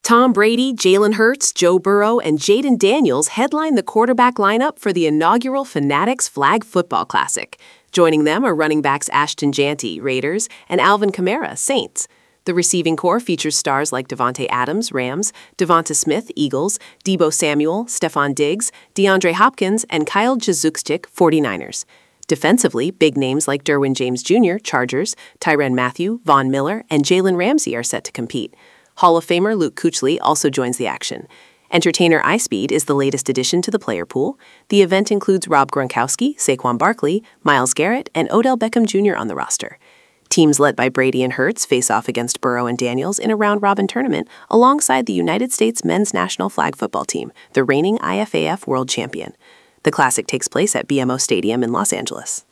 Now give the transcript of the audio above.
Tom Brady, Jalen Hurts, Joe Burrow, and Jaden Daniels headline the quarterback lineup for the inaugural Fanatics Flag Football Classic. Joining them are running backs Ashton Jeanty, Raiders, and Alvin Kamara, Saints. The receiving corps features stars like Davante Adams, Rams, Devonta Smith, Eagles, Deebo Samuel, Stephon Diggs, DeAndre Hopkins, and Kyle Juszczyk, 49ers. Defensively, big names like Derwin James Jr., Chargers, Tyrann Mathieu, Von Miller, and Jalen Ramsey are set to compete. Hall of Famer Luke Kuechly also joins the action. Entertainer iSpeed is the latest addition to the player pool. The event includes Rob Gronkowski, Saquon Barkley, Myles Garrett, and Odell Beckham Jr. on the roster. Teams led by Brady and Hurts face off against Burrow and Daniels in a round-robin tournament alongside the United States men's national flag football team, the reigning IFAF world champion. The Classic takes place at BMO Stadium in Los Angeles.